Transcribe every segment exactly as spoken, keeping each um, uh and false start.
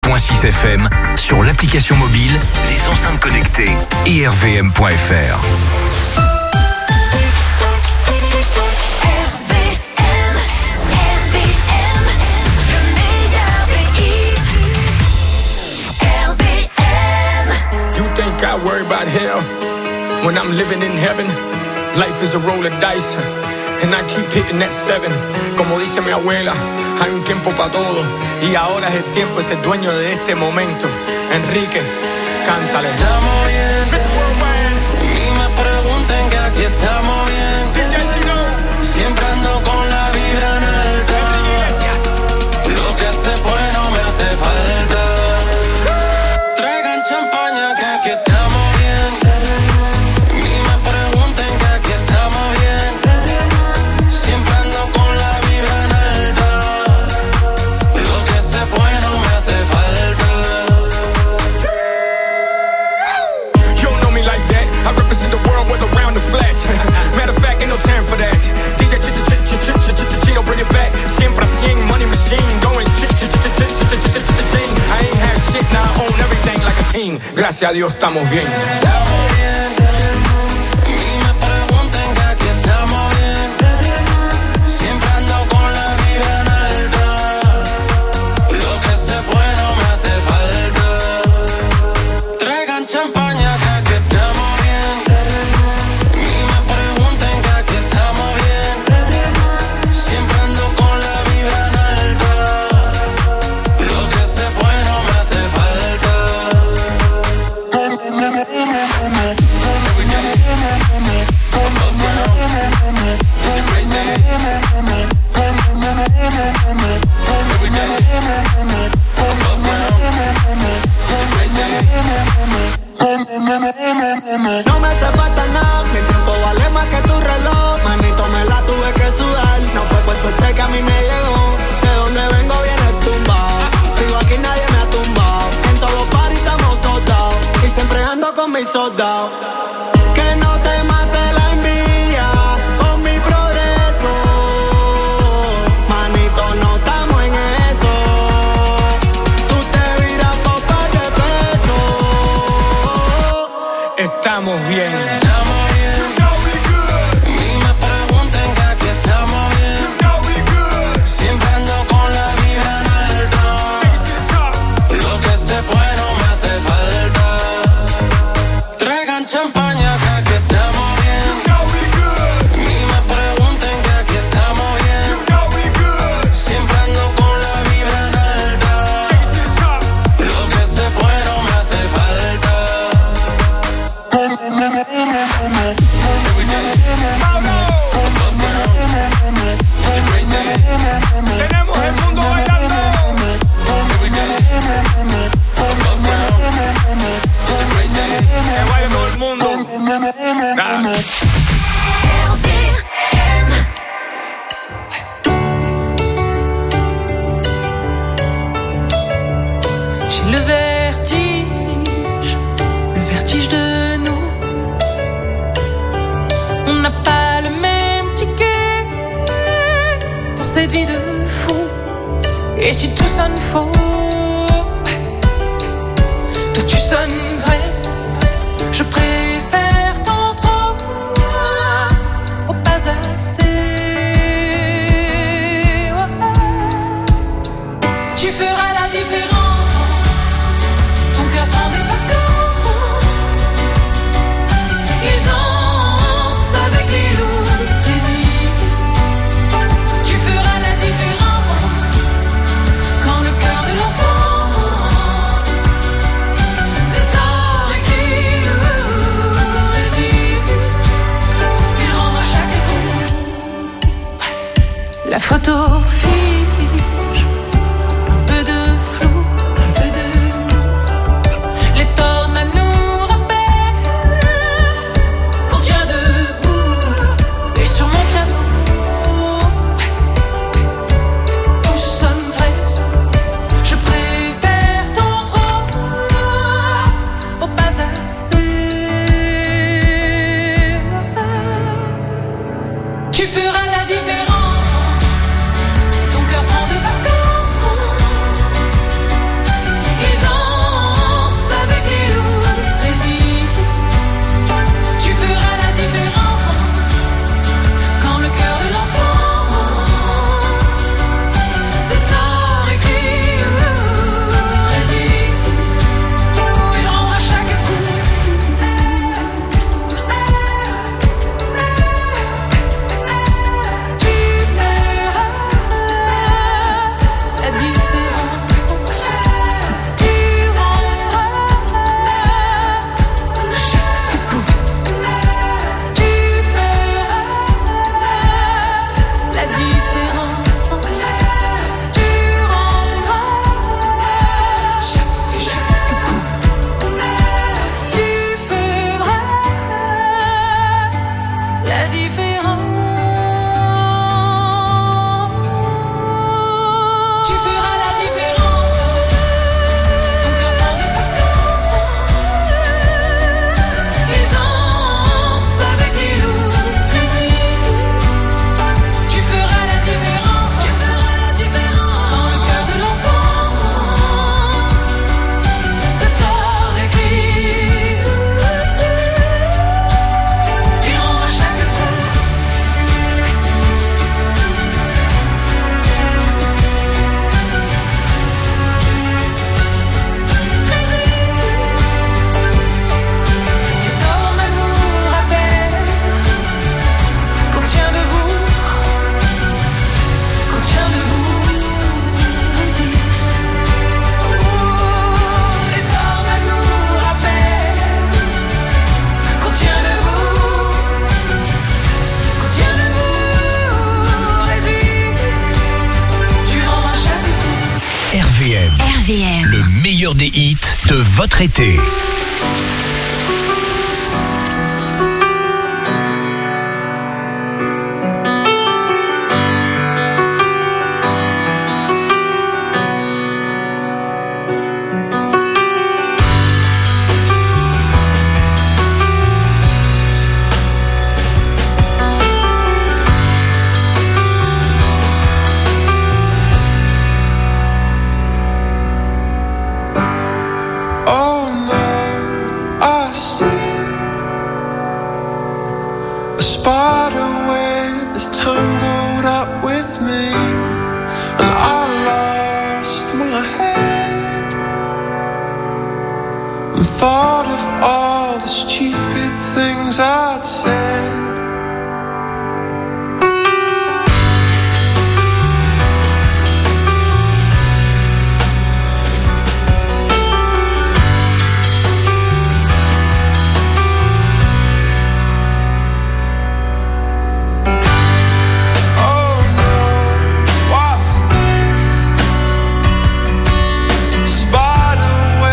point six F M, sur l'application mobile, les enceintes connectées et r v m point f r. I worry about hell when I'm living in heaven. Life is a roll of dice and I keep hitting that seven. Como dice mi abuela, hay un tiempo para todo y ahora es el tiempo, es el dueño de este momento. Enrique, cántale. Estamos bien, ni me pregunten que aquí estamos bien. Siempre ando con la vibra en alta. Lo que se fue no me hace falta. Traigan champaña que aquí estamos bien. Ni me pregunten que aquí estamos bien. Siempre ando con la vibra en alta. Lo que se fue no me hace falta. You don't know me like that. I represent the world with around the flash. Matter of fact, ain't no time for that. D J Chino, bring it back. Siempre cien, money machine. Going ch-ch-ch-ch-ch-ch-ch-ch-ch-ch-ch-ch. I ain't have shit, now I own everything like a king. Gracias a Dios estamos bien. Estamos bien. Ni me pregunten que aquí estamos bien. Siempre ando con la vibra en alta. Lo que se fue no me hace falta. Traigan champaña que aquí estamos bien. Ni me pregunten que aquí estamos bien. Siempre ando con la vibra en alta. Lo que se fue no me hace falta. No me hace falta nada, mi tiempo vale más que tu reloj. Manito, me la tuve que sudar. No fue por suerte que a mí me llegó. De donde vengo viene tumbado. Sigo aquí, nadie me ha tumbado. En todos los parties estamos soldados. Y siempre ando con mis soldados. Que no te mate la envidia con mi progreso. Manito, no estamos en eso. Tú te viras por par de pesos. Estamos bien. Estamos bien. Ni me pregunten que aquí estamos bien. Siempre ando con la vibra en alta. Lo que se fue no me hace falta. Traigan champaña que aquí estamos bien. Ni me pregunten que aquí estamos bien. Siempre ando con la vibra en alta. Lo que se fue no me hace falta. Tenemos el mundo bailando. Que baile todo el mundo. Ah. J'ai le vertige, le vertige de nous. On n'a pas le même ticket pour cette vie de fou. Et si tout sonne faux, toi tu sonnes vrai. Je préfère tant trop au pas assez. Tu feras la différence. Ton cœur prend des vacances. Il danse avec les loups, résiste. Tu feras la différence. Quand le cœur de l'enfant c'est tard et qui résiste. Il rend à chaque coup. La photo fige. Un peu de flou, un peu de nous. Les tornades nous rappellent qu'on tient debout. Et sur mon piano, tout sonne vrai. Je préfère tant trop au pas assez. Tu feras la différence. meilleur des hits de votre été. Thought of all the stupid things I'd said.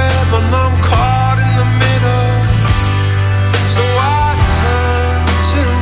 To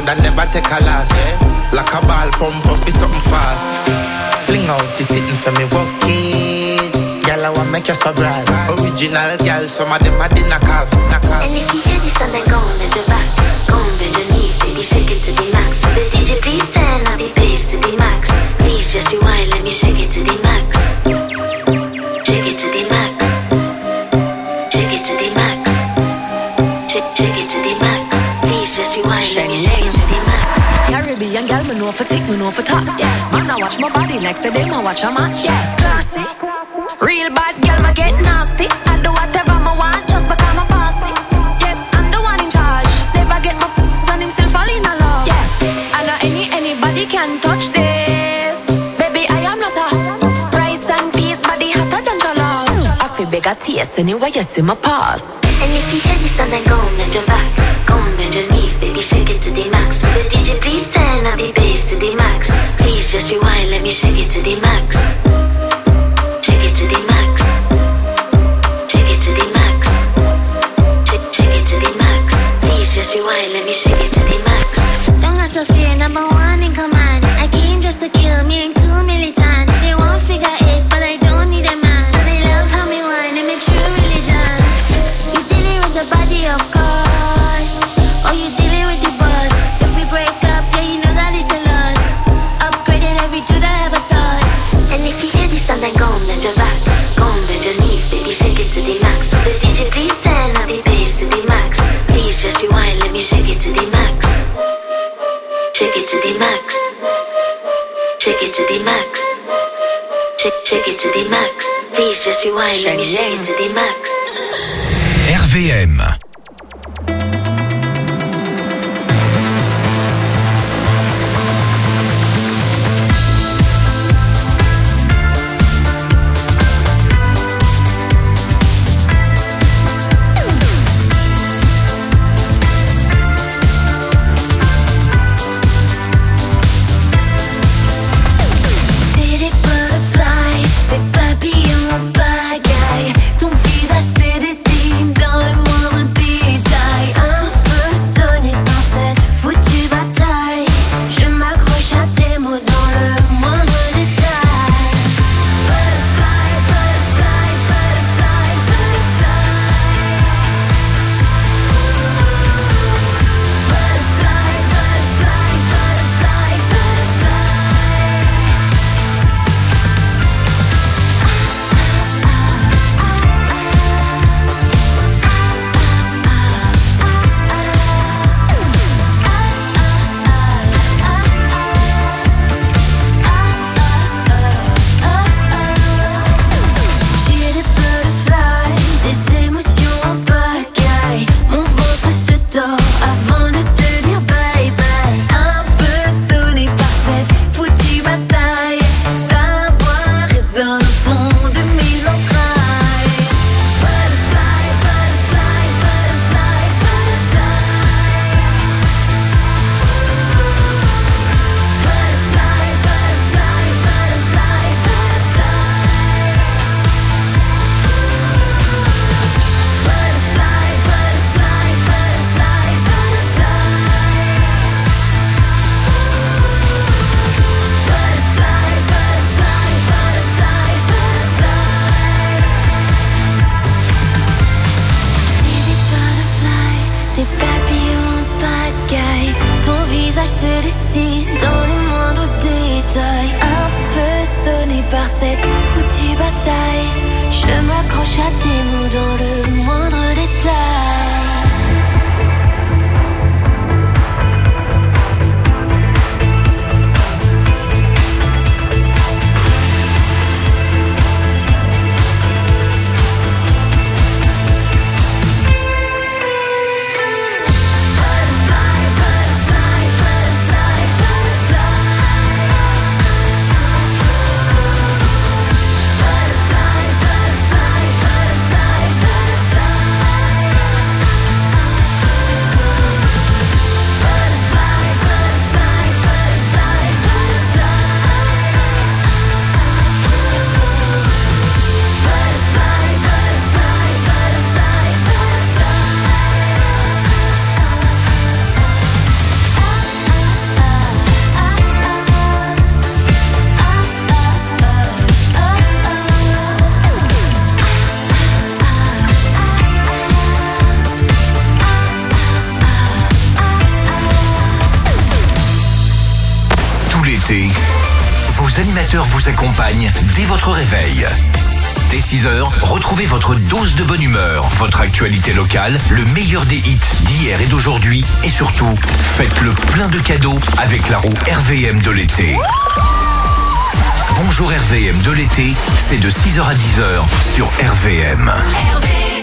and never take a loss. Like a ball pump up, it's something fast. Fling out the sitting for me walk it. Girl, I want make you so bright. Original girl, some of them are the knock off. And if you hear this song, then go on bend your back. Go on bend your knees, baby, shake it to the max. The D J please turn up the bass to the max. Please just rewind, let me shake it to the max. Shake it to the max. Shake it to the max. Shake, shake it to the max. Please just rewind, let me shake it to the max. Caribbean girl, me know for tick, me know for top. Yeah, man, I watch my body like say them I watch a match. Yeah, classy. Real bad girl, me get nasty. I do whatever me want just because I'm bossy. Yes, I'm the one in charge. Never get my p***s and him still fall in love. Yeah, I know any anybody can touch this. Baby, I am not a rice and peas, body hotter than jollof. I feel big a taste anyway you see my pass. And if you hear this song, then go on bend your back. Go on bend your knees, baby, shake it to the max. The D J please turn up the bass to the max. Please just rewind, let me shake it to the max. Shake it to the max. Shake it to the max. Shake, shake it to the max. Please just rewind, let me shake it to the max. Don't got to fear, number one in command. I came just to kill me and too militant. They won't figure eight, but I don't need a man. So they love how me whine and make true religion. You dealing with the body, of course. Or you dealing with the boss. If we break up, yeah, you know that it's a loss. Upgrading every dude I ever touch. And if you hear this song, then go on bend your back. Go on bend your knees, baby, shake it to the max. The D J please turn up the bass to the max. Please just rewind, let me shake it to the max. Shake it to the max. Shake it to the max. Shake, shake it to the max. Please just rewind, let me shake it to the max. R V M. Ton visage se dessine dans le moindre détail. l'été, vos animateurs vous accompagnent dès votre réveil. Dès six heures, retrouvez votre dose de bonne humeur, votre actualité locale, le meilleur des hits d'hier et d'aujourd'hui, et surtout, faites le plein de cadeaux avec la roue R V M de l'été. Bonjour R V M de l'été, c'est de six heures à dix heures sur R V M. R V M.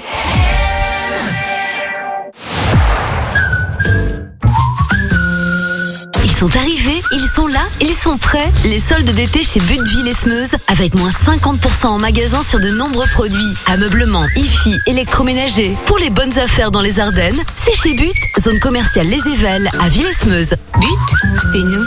Ils sont arrivés, ils sont là, ils sont prêts. Les soldes d'été chez Butteville et Smeuse avec moins cinquante pour cent en magasin sur de nombreux produits. Ameublement, hi-fi, électroménager. Pour les bonnes affaires dans les Ardennes, c'est chez But, zone commerciale Les Évelles à Ville-et-Smeuse. But, c'est nous.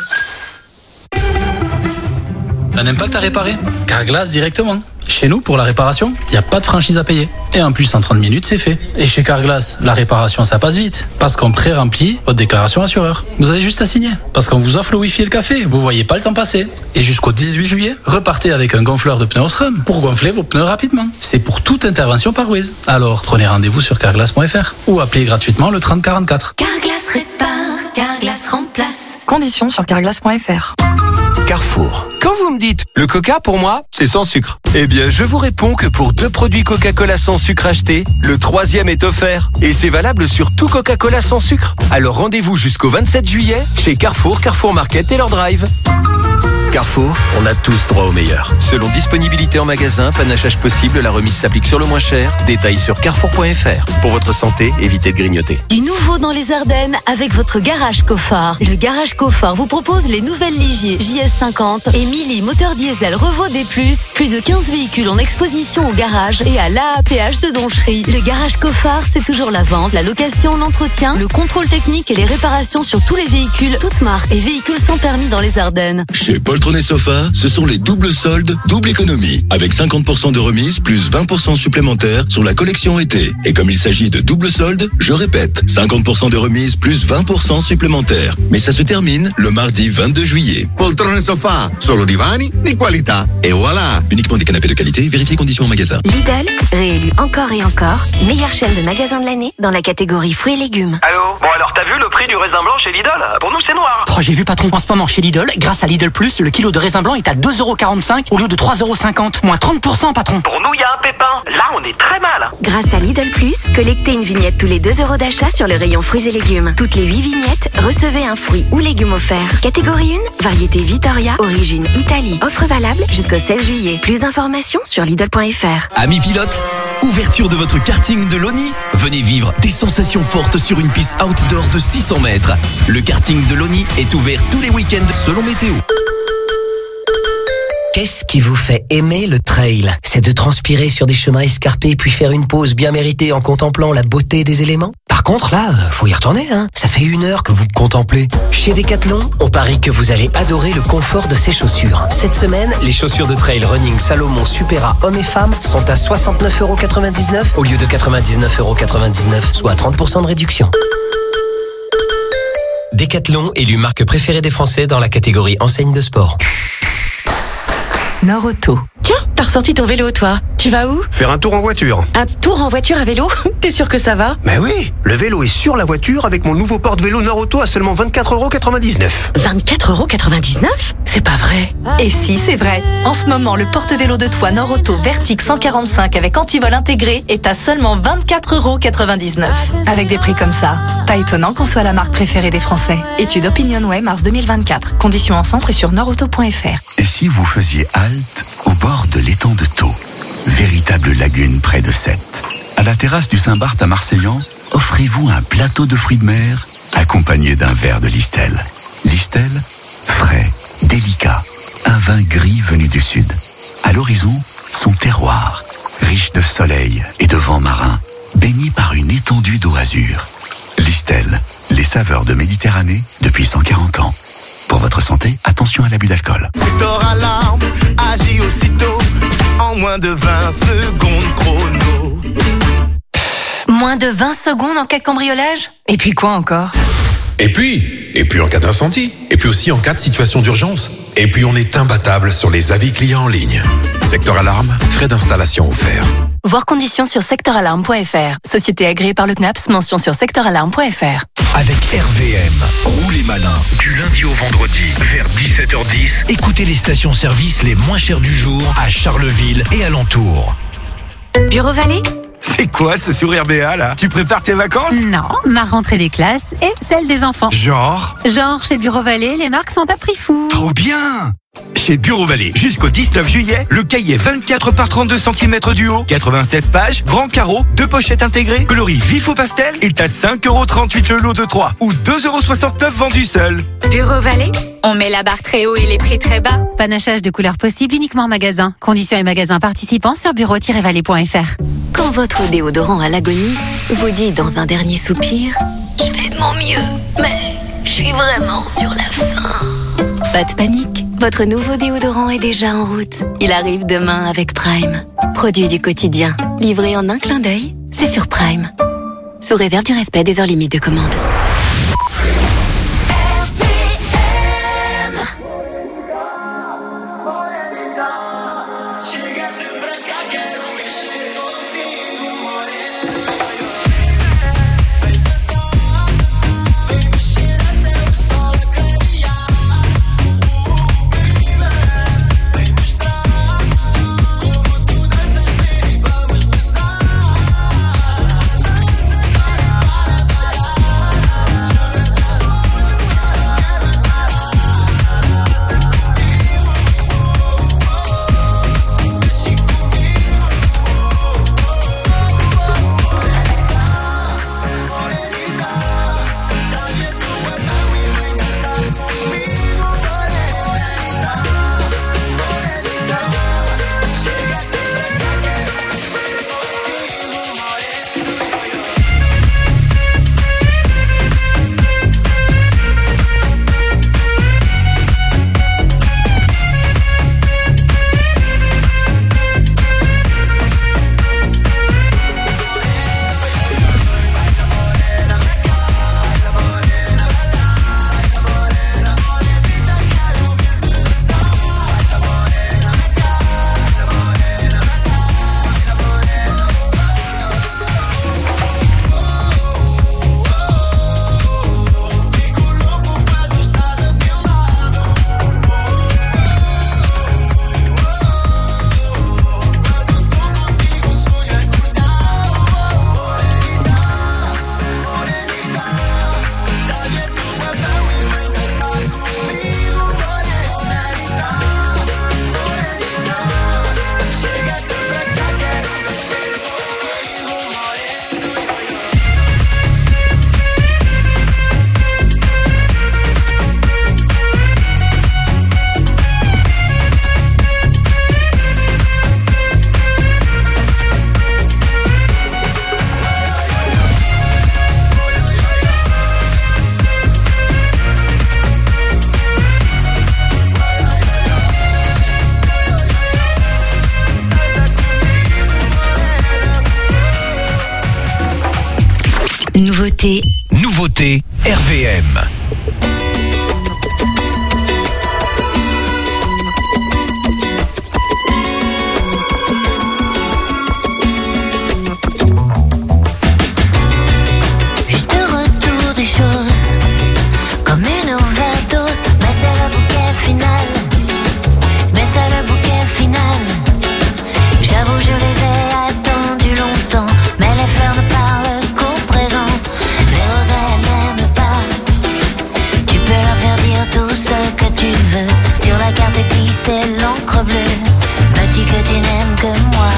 Un impact à réparer? Carglass directement. Chez nous, pour la réparation, il n'y a pas de franchise à payer. Et en plus, en trente minutes, c'est fait. Et chez Carglass, la réparation, ça passe vite. Parce qu'on pré-remplit votre déclaration assureur. Vous avez juste à signer. Parce qu'on vous offre le Wi-Fi et le café. Vous voyez pas le temps passer. Et jusqu'au dix-huit juillet, repartez avec un gonfleur de pneus Osram pour gonfler vos pneus rapidement. C'est pour toute intervention par Wiz. Alors, prenez rendez-vous sur carglass point f r ou appelez gratuitement le trente quarante-quatre. Carglass répare, Carglass remplace. Conditions sur carglass point f r. Carrefour. Quand vous me dites le Coca pour moi, c'est sans sucre. Eh bien, je vous réponds que pour deux produits Coca-Cola sans sucre achetés, le troisième est offert. Et c'est valable sur tout Coca-Cola sans sucre. Alors rendez-vous jusqu'au vingt-sept juillet chez Carrefour, Carrefour Market et leur drive. Carrefour, on a tous droit au meilleur. Selon disponibilité en magasin, panachage possible, la remise s'applique sur le moins cher. Détails sur carrefour point f r. Pour votre santé, évitez de grignoter. Du nouveau dans les Ardennes avec votre garage Cofard. Le garage Cofard vous propose les nouvelles Ligier J S cinquante et Mili moteur diesel Revo D plus. Plus de quinze véhicules en exposition au garage et à l'A A P H de Donchery. Le garage Cofard, c'est toujours la vente, la location, l'entretien, le contrôle technique et les réparations sur tous les véhicules, toutes marques et véhicules sans permis dans les Ardennes. Chez Poltron et Sofa, ce sont les doubles soldes, double économie. Avec cinquante pour cent de remise plus vingt pour cent supplémentaires sur la collection été. Et comme il s'agit de double solde, je répète, cinquante pour cent de remise plus vingt pour cent supplémentaires. Mais ça se termine le mardi vingt-deux juillet. Poltron et Sofa, solo divani di qualità. Et voilà. Uniquement des canapés de qualité, vérifiez conditions en magasin. Lidl, réélu encore et encore, meilleure chaîne de magasins de l'année dans la catégorie fruits et légumes. Allô? Bon alors t'as vu le prix du raisin blanc chez Lidl? Pour nous c'est noir. Oh, j'ai vu patron en ce moment chez Lidl, grâce à Lidl Plus, le kilo de raisin blanc est à deux euros quarante-cinq au lieu de trois euros cinquante, moins trente pour cent patron. Pour nous il y a un pépin, là on est très mal. Grâce à Lidl Plus, collectez une vignette tous les deux euros d'achat sur le rayon fruits et légumes. Toutes les huit vignettes, recevez un fruit ou légume offert. Catégorie un, variété Vittoria, origine Italie. Offre valable jusqu'au seize juillet. Plus d'informations sur lidl point f r. Amis pilotes, ouverture de votre karting de l'Oni. Venez vivre des sensations fortes sur une piste outdoor de six cents mètres. Le karting de l'Oni est ouvert tous les week-ends selon météo. Qu'est-ce qui vous fait aimer le trail? C'est de transpirer sur des chemins escarpés puis faire une pause bien méritée en contemplant la beauté des éléments? Par contre, là, faut y retourner, hein. Ça fait une heure que vous contemplez. Chez Decathlon, on parie que vous allez adorer le confort de ces chaussures. Cette semaine, les chaussures de trail running Salomon Supera hommes et femmes sont à soixante-neuf euros quatre-vingt-dix-neuf au lieu de quatre-vingt-dix-neuf euros quatre-vingt-dix-neuf, soit trente pour cent de réduction. Decathlon, élu marque préférée des Français dans la catégorie enseigne de sport. Norauto. Tiens, t'as ressorti ton vélo, toi. Tu vas où? Faire un tour en voiture. Un tour en voiture à vélo? T'es sûr que ça va? Mais oui, le vélo est sur la voiture avec mon nouveau porte-vélo Norauto à seulement vingt-quatre euros quatre-vingt-dix-neuf. vingt-quatre euros quatre-vingt-dix-neuf? C'est pas vrai. Et si, c'est vrai. En ce moment, le porte-vélo de toit Norauto Vertic cent quarante-cinq avec antivol intégré est à seulement vingt-quatre euros quatre-vingt-dix-neuf. Avec des prix comme ça, pas étonnant qu'on soit la marque préférée des Français. Étude OpinionWay mars deux mille vingt-quatre. Conditions en centre et sur norauto point f r. Et si vous faisiez halte au bord de l'étang de Thau, véritable lagune près de Sète. À la terrasse du Saint-Barth à Marseillan, offrez-vous un plateau de fruits de mer accompagné d'un verre de Listel. Listel, frais, délicat, un vin gris venu du sud. À l'horizon, son terroir, riche de soleil et de vent marin, baigné par une étendue d'eau azur. Listel, les saveurs de Méditerranée depuis cent quarante ans. Pour votre santé, attention à l'abus d'alcool. Secteur alarme, agit aussitôt, en moins de vingt secondes chrono. Moins de vingt secondes en cas de cambriolage? Et puis quoi encore? Et puis, et puis en cas d'incendie, et puis aussi en cas de situation d'urgence. Et puis on est imbattable sur les avis clients en ligne. Secteur alarme, frais d'installation offerts. Voir conditions sur secteur alarme point f r. Société agréée par le C N A P S, mention sur secteur alarme point f r. Avec R V M, roulez malin, du Du lundi au vendredi, vers dix-sept heures dix, écoutez les stations-service les moins chères du jour à Charleville et alentours. Bureau Vallée? C'est quoi ce sourire béat là? Tu prépares tes vacances? Non, ma rentrée des classes et celle des enfants. Genre? Genre, chez Bureau Vallée, les marques sont à prix fou. Trop bien! Chez Bureau Vallée, jusqu'au dix-neuf juillet, le cahier vingt-quatre par trente-deux centimètres du haut, quatre-vingt-seize pages, grand carreau, deux pochettes intégrées, coloris vif au pastel, est à cinq euros trente-huit le lot de trois ou deux euros soixante-neuf vendu seul. Bureau Vallée, on met la barre très haut et les prix très bas. Panachage de couleurs possibles uniquement en magasin. Conditions et magasins participants sur bureau tiret vallée point f r. Quand votre déodorant à l'agonie vous dit dans un dernier soupir « Je fais de mon mieux, mais je suis vraiment sur la fin ». Pas de panique, votre nouveau déodorant est déjà en route. Il arrive demain avec Prime. Produit du quotidien, livré en un clin d'œil, c'est sur Prime. Sous réserve du respect des heures limites de commande. Nouveauté. Nouveauté R V M. Juste retour des choses, comme une overdose, mais c'est le bouquet final. Mais c'est le bouquet final. J'avoue, je les ai attendus longtemps, mais les fleurs ne parlent qu'au présent. Les regrets n'aiment pas. Tu peux leur faire dire tout ce que tu veux. Sur la carte glissée l'encre bleue. Me dis que tu n'aimes que moi.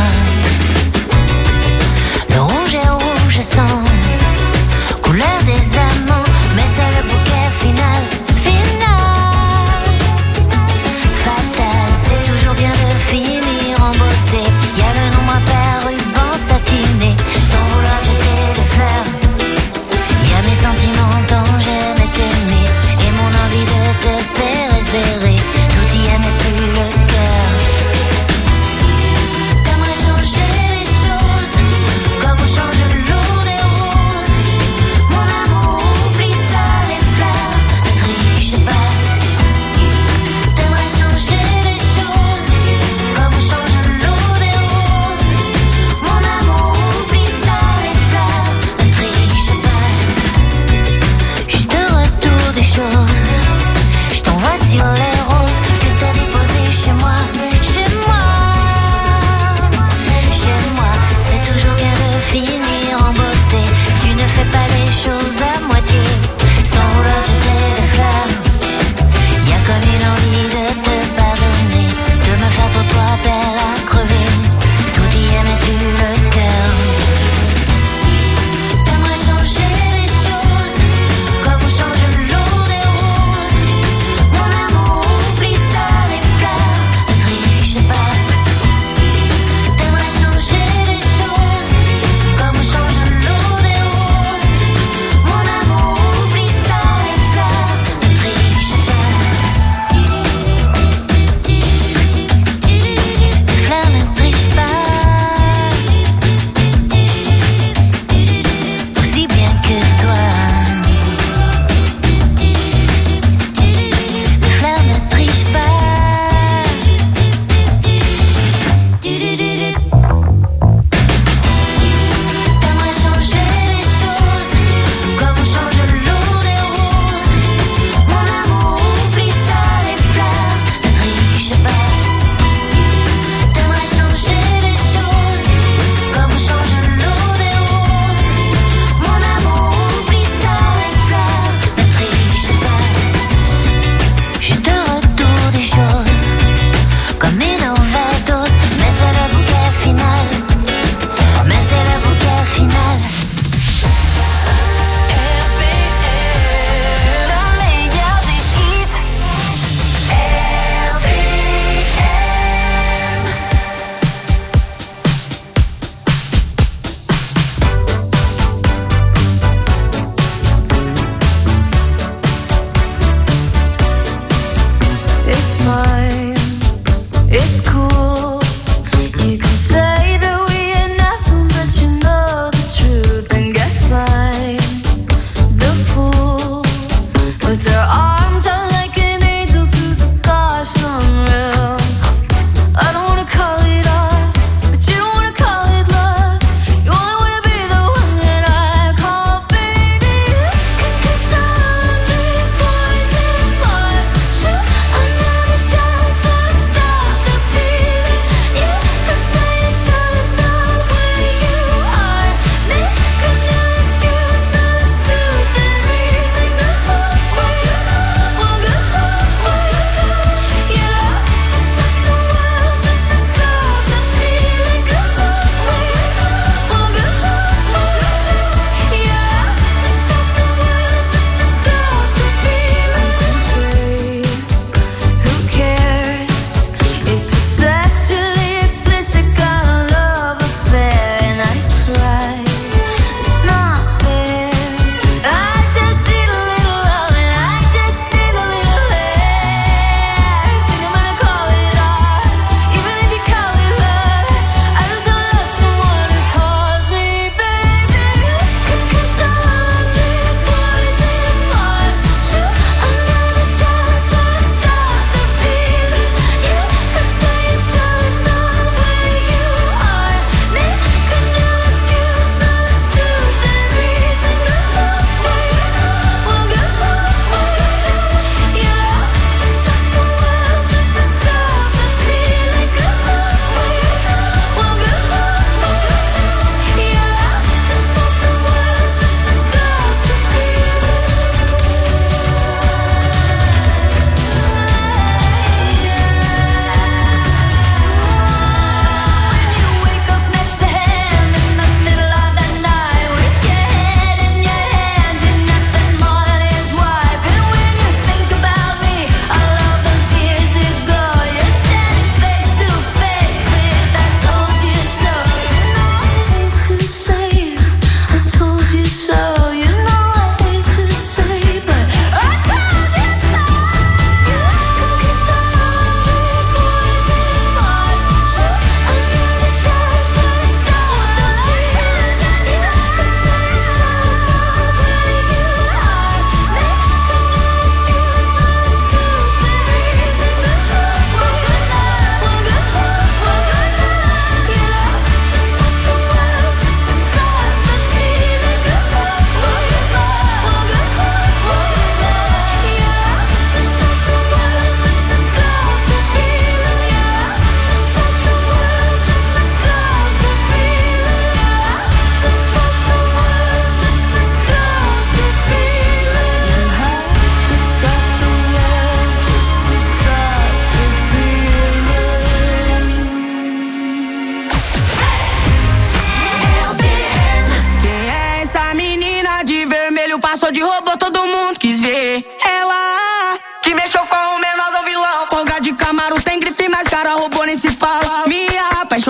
Le rouge est rouge sang, couleur des amants, mais c'est le bouquet final. Final, fatal, c'est toujours bien de finir en beauté. Y'a le nombre impair, ruban satiné, sans vouloir jeter des fleurs. Y'a mes sentiments dont j'aimais t'aimer, et mon envie de te serrer, serrer. Tout y est mais plus le cœur. T'aimerais changer les choses, comme on change l'eau des roses. Mon amour, oublie ça, les fleurs, ne triche pas. T'aimerais changer les choses, comme on change l'eau des roses. Mon amour, oublie ça, les fleurs, ne triche pas. Juste un retour des choses.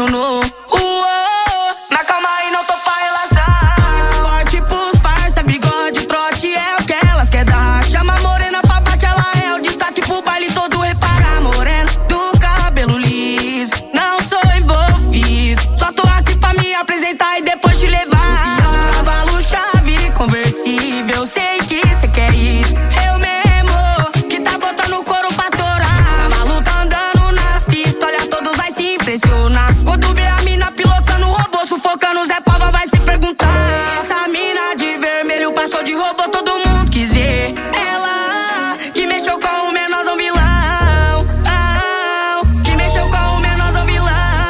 apaixonou. Uou, na calma aí não tô pra relação. Forte pros parça, bigode, trote é o que elas quer dar. Chama a morena pra bate, ela é o destaque pro baile todo. Repara, morena do cabelo liso, não sou envolvido, só tô aqui pra me apresentar e depois te levar. Cavalo chave conversível, sei que cê quer isso. Eu mesmo que tá botando o couro pra torar. Cavalo tá andando nas pistas, olha todos vai se impressionar. Quando vê a mina pilotando o robô, sufocando Zé Pava vai se perguntar. Essa mina de vermelho passou de robô, todo mundo quis ver. Ela que mexeu com o menorzão vilão, ah, que mexeu com o menorzão vilão.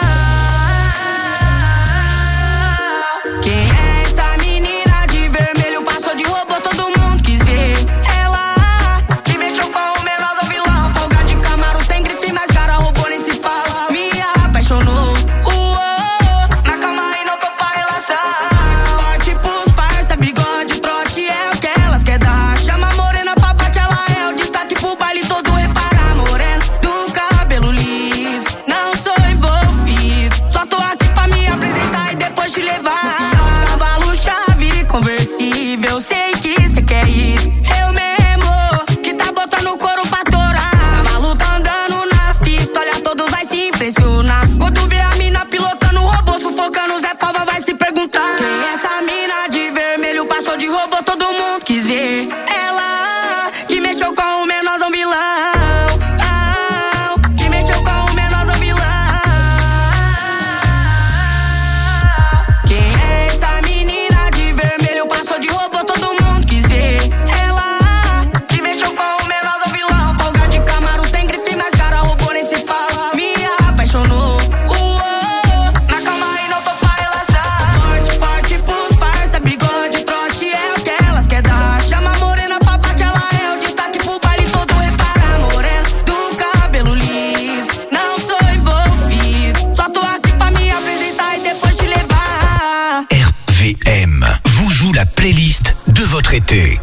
Quem é essa menina de vermelho passou de robô, todo mundo quis ver. Ela que mexeu com o menorzão vilão. Folga de Camaro tem grife, mas cara robô nem se fala. Me apaixonou. Uou, na calma aí não tô pra relação. Forte pros parça, bigode, trote é o que elas quer dar. Chama a morena pra bate, ela é o destaque pro baile todo. Repara, morena do cabelo liso, não sou envolvido, só tô aqui pra me apresentar e depois te levar. Cavalo chave conversível, sei que cê quer isso. Eu mesmo que tá botando o couro pra torar. Cavalo tá andando nas pistas, olha todos vai se impressionar. Quando vê a mina pilotando o robô, sufocando Zé Pava vai se perguntar. Quem é essa mina de vermelho passou de robô, todo mundo quis ver. Ela que mexeu com o menorzão vilão, ah, que mexeu com o menorzão vilão. Quem é essa menina de vermelho passou de robô, todo mundo quis ver. Ela que mexeu com o menorzão vilão. Folga de Camaro tem grife, mas cara robô nem se fala. Me apaixonou. Uou, na calma aí não tô pra relação. Forte, forte pros parça, bigode, trote é o que elas quer dar. Chama a morena pra bate, ela é o destaque pro baile todo. Repara, morena do cabelo liso, não sou envolvido, só tô aqui pra me apresentar e depois te levar. R V M vous joue la playlist de votre été.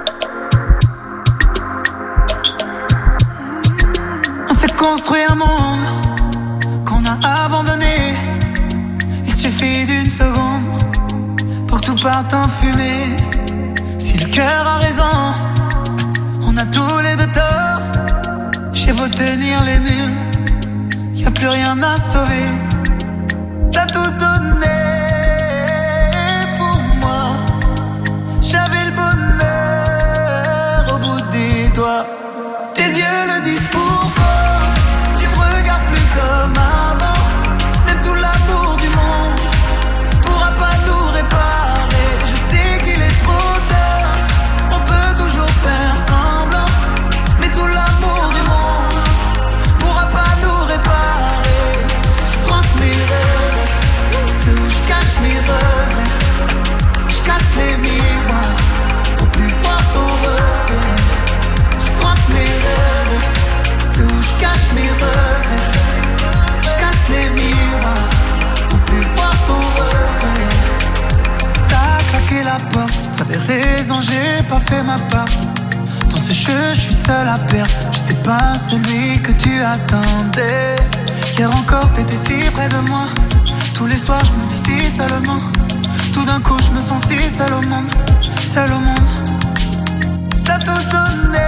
On s'est construit un monde qu'on a abandonné. Il suffit d'une seconde pour que tout parte en fumée. Si le cœur a raison, on a tous les deux tort. J'ai beau tenir les murs, y a plus rien à sauver. T'as tout donné pour moi, j'avais le bonheur au bout des doigts. Tes yeux le disent pourquoi, tu me regardes plus comme avant. Même tout l'amour du monde pourra pas nous réparer. Je sais qu'il est trop tard, on peut toujours faire semblant. Mais tout l'amour du monde pourra pas nous réparer. Je France mes rêves, ceux où je cache mes regrets. Je casse les miroirs pour plus voir ton reflet. Je France mes rêves, ceux où je cache mes regrets. Je casse les miroirs pour plus voir ton reflet. T'as claqué la porte, t'avais raison, j'ai pas fait ma part. Dans ce jeu, je suis seul à perdre. J'étais pas celui que tu attendais. Hier encore, t'étais si près de moi. Tous les soirs, je me dis si seulement. Tout d'un coup, je me sens si seul au monde. Seul au monde. T'as tout donné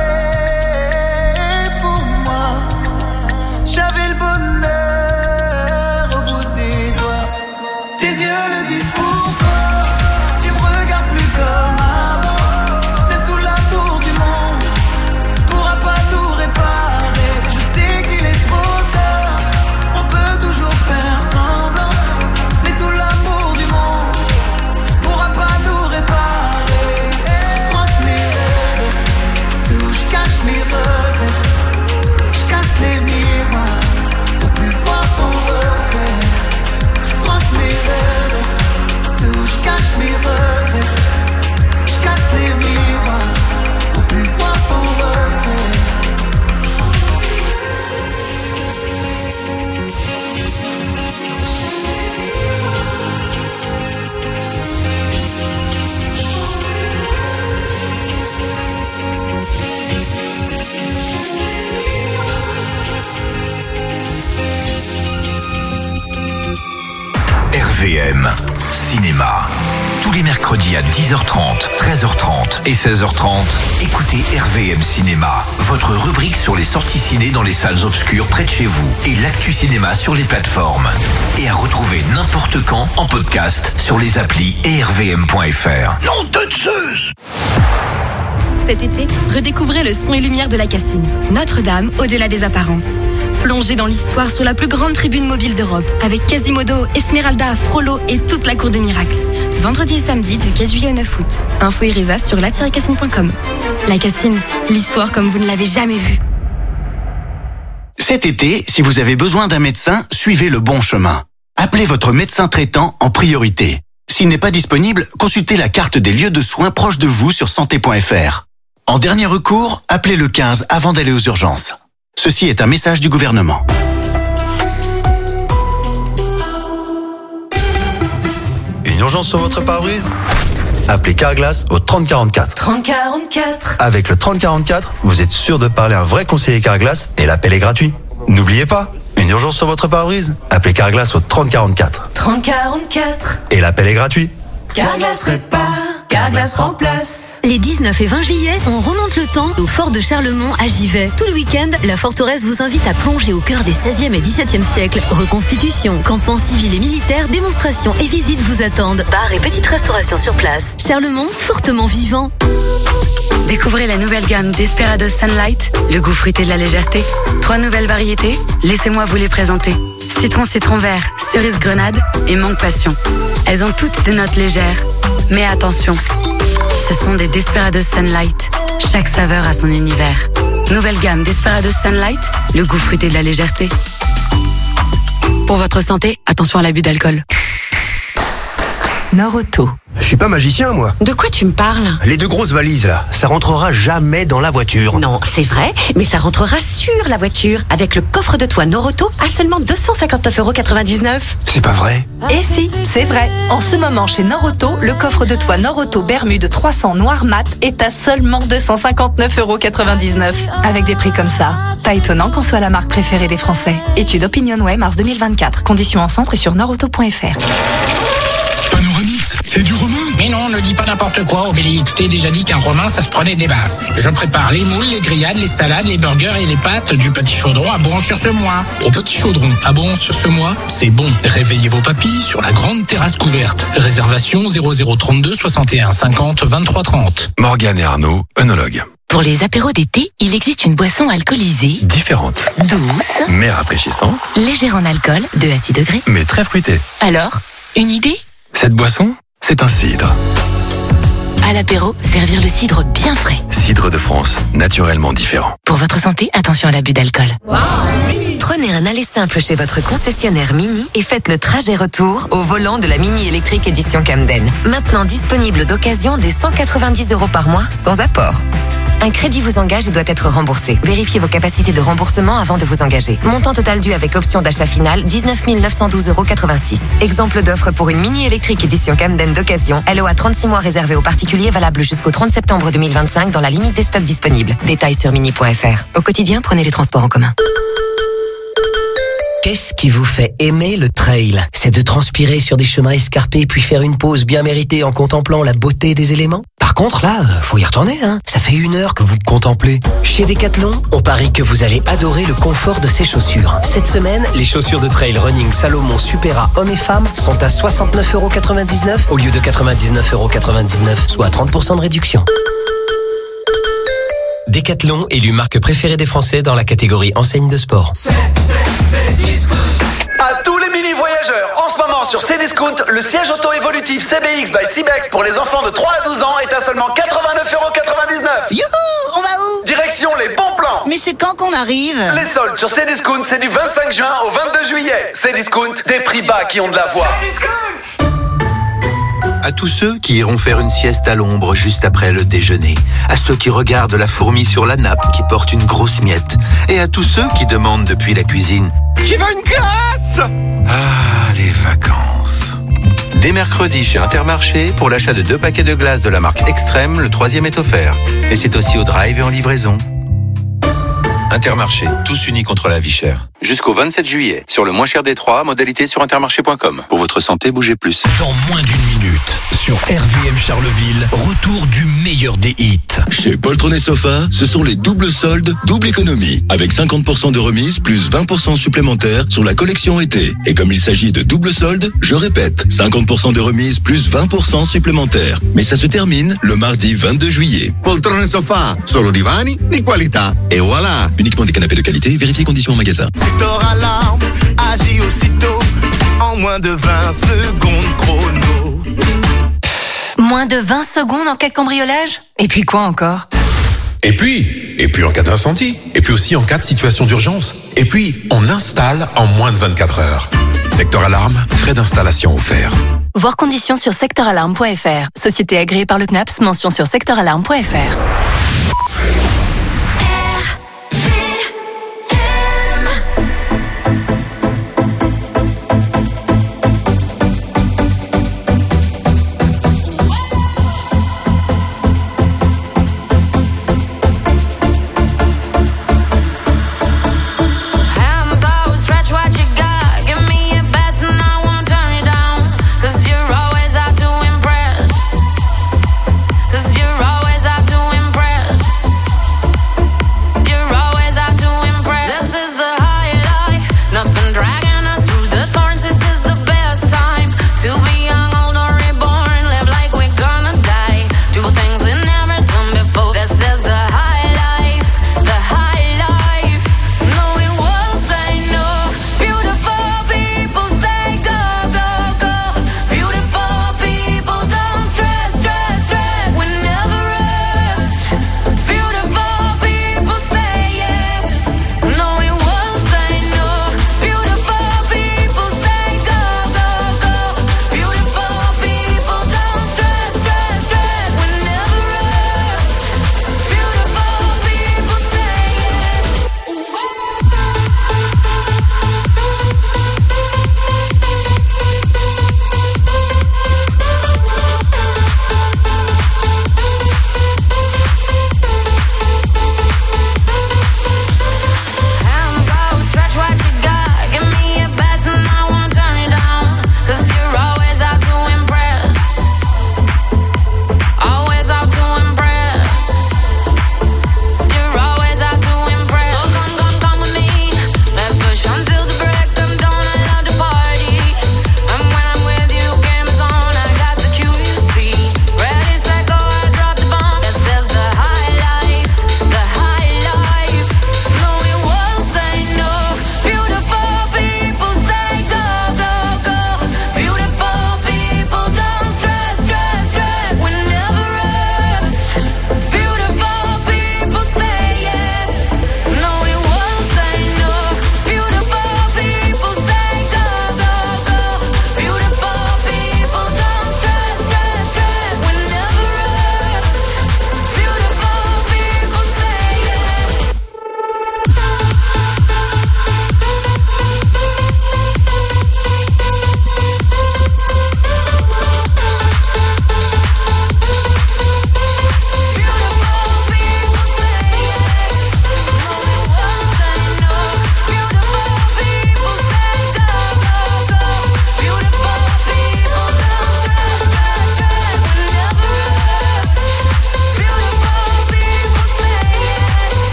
pour moi. J'avais le bonheur au bout des doigts. Tes yeux le disent pourquoi, tu me regardes plus comme avant. Même tout l'amour du monde pourra pas nous réparer. Je sais qu'il est trop tard, on peut toujours faire semblant. Mais tout l'amour du monde pourra pas nous réparer. Je France mes rêves, ceux où je cache R V M Cinéma. Tous les mercredis à dix heures trente, treize heures trente et seize heures trente, écoutez R V M Cinéma, votre rubrique sur les sorties ciné dans les salles obscures près de chez vous et l'actu cinéma sur les plateformes. Et à retrouver n'importe quand en podcast sur les applis et r v m point f r. Nom de Zeus! Cet été, redécouvrez le son et lumière de la Cassine. Notre-Dame, au-delà des apparences. Plongez dans l'histoire sur la plus grande tribune mobile d'Europe, avec Quasimodo, Esmeralda, Frollo et toute la cour des miracles. Vendredi et samedi, du quinze juillet au neuf août. Info et résa sur la tiret cassine point com. La Cassine, l'histoire comme vous ne l'avez jamais vue. Cet été, si vous avez besoin d'un médecin, suivez le bon chemin. Appelez votre médecin traitant en priorité. S'il n'est pas disponible, consultez la carte des lieux de soins proches de vous sur santé point f r. En dernier recours, appelez le quinze avant d'aller aux urgences. Ceci est un message du gouvernement. Une urgence sur votre pare-brise ? Appelez Carglass au trente quarante-quatre. trente quarante-quatre. Avec le trente quarante-quatre, vous êtes sûr de parler à un vrai conseiller Carglass et l'appel est gratuit. N'oubliez pas, une urgence sur votre pare-brise ? Appelez Carglass au trente quarante-quatre. trente quarante-quatre. Et l'appel est gratuit. Carglass répare, Carglass remplace. Les dix-neuf et vingt juillet, on remonte le temps au fort de Charlemont à Givet. Tout le week-end, la forteresse vous invite à plonger au cœur des seizième et dix-septième siècles. Reconstitution, campement civil et militaire, démonstrations et visites vous attendent. Bar et petite restauration sur place. Charlemont, fortement vivant. Découvrez la nouvelle gamme Desperados Sunlight, le goût fruité de la légèreté. Trois nouvelles variétés, laissez-moi vous les présenter. Citron citron vert, cerise grenade et mangue passion. Elles ont toutes des notes légères. Mais attention, ce sont des Desperados Sunlight. Chaque saveur a son univers. Nouvelle gamme Desperados Sunlight, le goût fruité de la légèreté. Pour votre santé, attention à l'abus d'alcool. Nord-Auto. Je suis pas magicien, moi. De quoi tu me parles? Les deux grosses valises, là, ça rentrera jamais dans la voiture. Non, c'est vrai, mais ça rentrera sur la voiture. Avec le coffre de toit Nord-Auto à seulement deux cent cinquante-neuf euros quatre-vingt-dix-neuf. C'est pas vrai? Et si, c'est vrai. En ce moment, chez Nord-Auto, le coffre de toit Nord-Auto Bermude trois cents noir mat est à seulement deux cent cinquanteneuf euros quatre-vingt-dix-neuf. Avec des prix comme ça, pas étonnant qu'on soit la marque préférée des Français. Étude OpinionWay, mars deux mille vingt-quatre. Conditions en centre et sur nordauto point f r. Panoramix, c'est du romain. Mais non, ne dis pas n'importe quoi, Obélix. Je t'ai déjà dit qu'un romain, ça se prenait des baffes. Je prépare les moules, les grillades, les salades, les burgers et les pâtes du Petit Chaudron à Bon-sur-ce-Mois. Au Petit Chaudron à Bon-sur-ce-Mois, c'est bon. Réveillez vos papilles sur la grande terrasse couverte. Réservation zéro zéro trente-deux soixante et un cinquante vingt-trois trente. Morgane et Arnaud, œnologues. Pour les apéros d'été, il existe une boisson alcoolisée, Différente, douce, mais rafraîchissante, légère en alcool, deux à six degrés. mais très fruitée. Alors, une idée? Cette boisson, c'est un cidre. À l'apéro, servir le cidre bien frais. Cidre de France, naturellement différent. Pour votre santé, attention à l'abus d'alcool. Prenez un aller simple chez votre concessionnaire Mini et faites le trajet retour au volant de la Mini électrique édition Camden. Maintenant disponible d'occasion dès cent quatre-vingt-dix euros par mois, sans apport. Un crédit vous engage et doit être remboursé. Vérifiez vos capacités de remboursement avant de vous engager. Montant total dû avec option d'achat finale, dix-neuf mille neuf cent douze euros quatre-vingt-six. Exemple d'offre pour une Mini électrique édition Camden d'occasion. L O A trente-six mois réservé aux particuliers, valable jusqu'au trente septembre deux mille vingt-cinq dans la limite des stocks disponibles. Détails sur mini point f r. Au quotidien, prenez les transports en commun. Qu'est-ce qui vous fait aimer le trail? C'est de transpirer sur des chemins escarpés puis faire une pause bien méritée en contemplant la beauté des éléments? Par contre, là, faut y retourner, hein. Ça fait une heure que vous contemplez. Chez Decathlon, on parie que vous allez adorer le confort de ces chaussures. Cette semaine, les chaussures de trail running Salomon Supera hommes et femmes sont à soixante-neuf euros quatre-vingt-dix-neuf au lieu de quatre-vingt-dix-neuf euros quatre-vingt-dix-neuf, soit trente pour cent de réduction. Decathlon, élu marque préférée des Français dans la catégorie enseigne de sport. C'est, c'est, c'est Discount. À tous les mini-voyageurs, en ce moment sur Cdiscount, le siège auto-évolutif C B X by Cibex pour les enfants de trois à douze ans est à seulement quatre-vingt-neuf euros quatre-vingt-dix-neuf. Youhou, on va où? Direction les bons plans. Mais c'est quand qu'on arrive? Les soldes sur Cdiscount, c'est du vingt-cinq juin au vingt-deux juillet. Cdiscount, des prix bas qui ont de la voix. À tous ceux qui iront faire une sieste à l'ombre juste après le déjeuner, à ceux qui regardent la fourmi sur la nappe qui porte une grosse miette, et à tous ceux qui demandent depuis la cuisine « Qui veut une glace ?» Ah, les vacances. Dès mercredi chez Intermarché, pour l'achat de deux paquets de glace de la marque Extrême, le troisième est offert. Et c'est aussi au drive et en livraison. Intermarché, tous unis contre la vie chère. Jusqu'au vingt-sept juillet. Sur le moins cher des trois, modalité sur intermarché point com. Pour votre santé, bougez plus. Dans moins d'une minute, sur R V M Charleville, retour du meilleur des hits. Chez Poltron Sofa, ce sont les doubles soldes, double économie. Avec cinquante pour cent de remise, plus vingt pour cent supplémentaires sur la collection été. Et comme il s'agit de double soldes, je répète, cinquante pour cent de remise, plus vingt pour cent supplémentaires. Mais ça se termine le mardi vingt-deux juillet. Poltrone Sofa, solo divani di qualità. Et voilà. Uniquement des canapés de qualité, vérifiez conditions en magasin. Secteur Alarme agit aussitôt en moins de vingt secondes chrono. Moins de vingt secondes en cas de cambriolage? Et puis quoi encore? Et puis, et puis en cas d'incendie, et puis aussi en cas de situation d'urgence. Et puis, on installe en moins de vingt-quatre heures. Secteur Alarme, frais d'installation offerts. Voir conditions sur secteur alarme point f r. Société agréée par le C N A P S, mention sur secteur alarme point f r.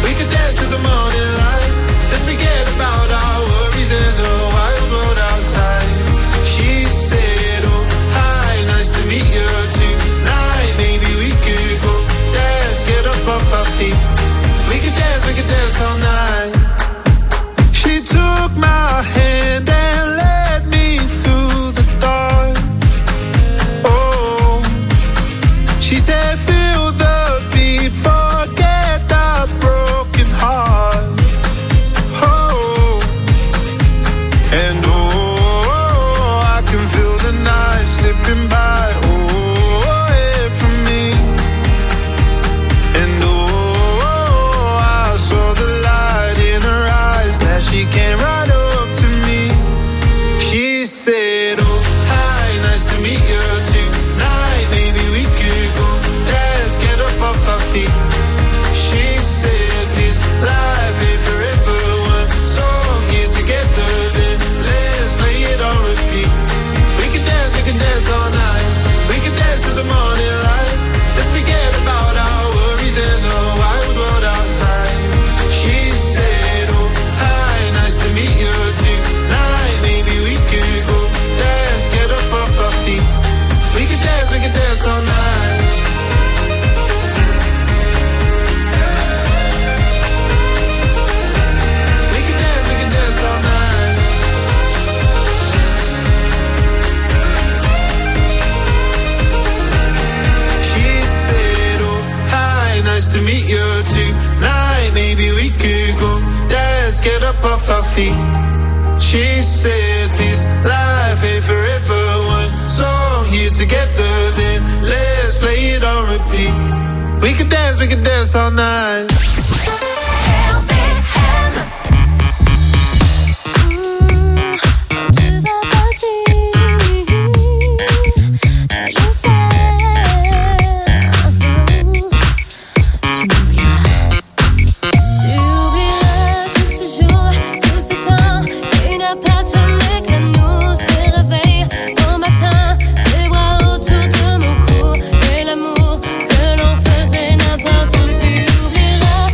All night. Let's forget about our worries in the wild world outside. feet. She said this life ain't forever. One song here together, then let's play it on repeat. We could dance, we could dance all night. N'importe où tu oublieras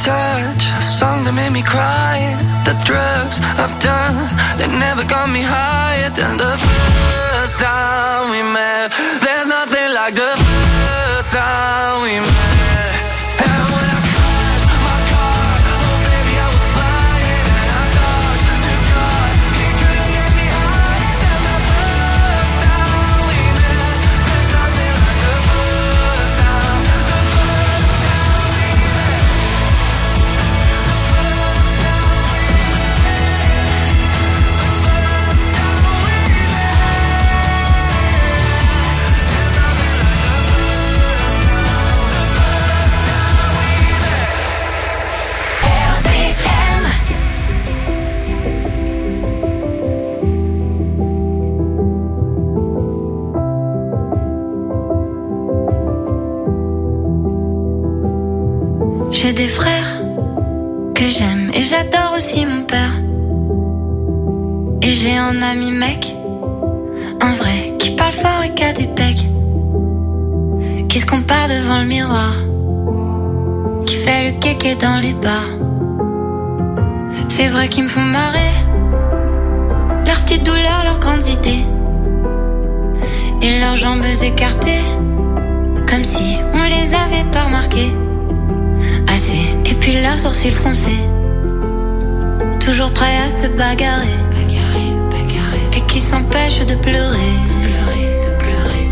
touch, a song that made me cry. The drugs I've done, they never got me higher than the first time we met. There's nothing like the first time we met. And when I crashed my car, oh baby I was flying. And I talked to God, he couldn't get me higher than the first time we met. There's nothing like the first time, the first time we met. The first time we met. The first time we J'ai des frères que j'aime et j'adore aussi mon père. Et j'ai un ami mec, un vrai, qui parle fort et qui a des pecs, qui se compare devant le miroir, qui fait le kéké dans les bars. C'est vrai qu'ils me font marrer, leurs petites douleurs, leurs grandes idées, et leurs jambes écartées, comme si on les avait pas remarquées. Assez. Et puis leurs sourcils froncés, toujours prêts à se bagarrer, bagarrer, bagarrer. Et qui s'empêchent de pleurer, de pleurer, de pleurer.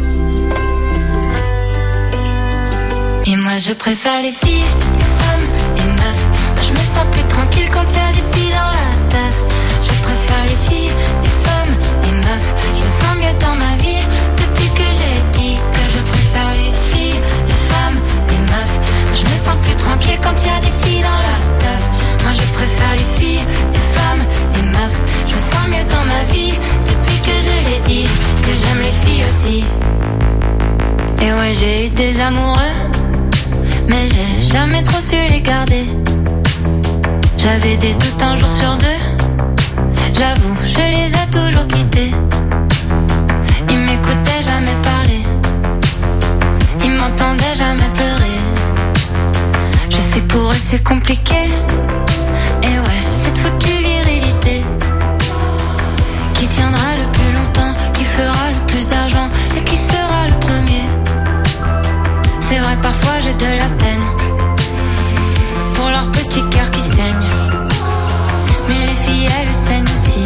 Et moi je préfère les filles, les femmes, les meufs. Moi je me sens plus tranquille quand il y a des filles dans la teuf. Je préfère les filles, les femmes, les meufs. Je me sens mieux dans ma vie depuis que j'ai dit que je préfère les filles, les femmes, les meufs. Je me sens plus tranquille quand il y a des filles dans la teuf. Moi je préfère les filles, les femmes, les meufs. Je me sens mieux dans ma vie depuis que je l'ai dit, que j'aime les filles aussi. Et ouais j'ai eu des amoureux, mais j'ai jamais trop su les garder. J'avais des doutes un jour sur deux, j'avoue je les ai toujours quittés. Ils m'écoutaient jamais parler, ils m'entendaient jamais pleurer. Je sais pour eux c'est compliqué, et ouais cette foutue virilité qui tiendra le plus longtemps, qui fera le plus d'argent et qui sera le premier. C'est vrai parfois j'ai de la peine pour leur petit cœur qui saigne, mais les filles elles saignent aussi.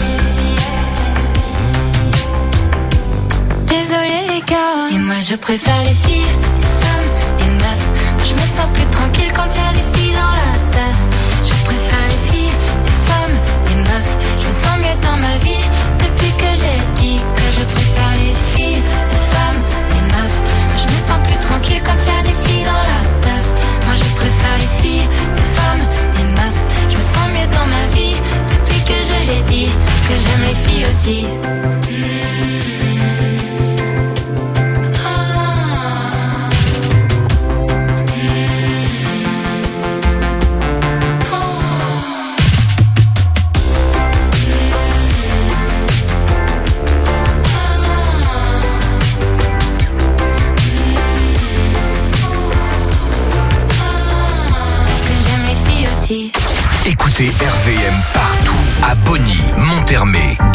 Désolé les gars, et moi je préfère les filles, les femmes, les meufs. Moi je me sens plus tranquille quand il y a des filles dans la teuf. Je préfère les filles, les femmes, les meufs. Je me sens mieux dans ma vie depuis que j'ai dit que je préfère les filles, les femmes, les meufs. Moi je me sens plus tranquille quand il y a des filles dans la teuf. Moi je préfère les filles, les femmes, les meufs. Je me sens mieux dans ma vie depuis que je l'ai dit, que j'aime les filles aussi. Écoutez R V M partout, à Bonny, Montermé,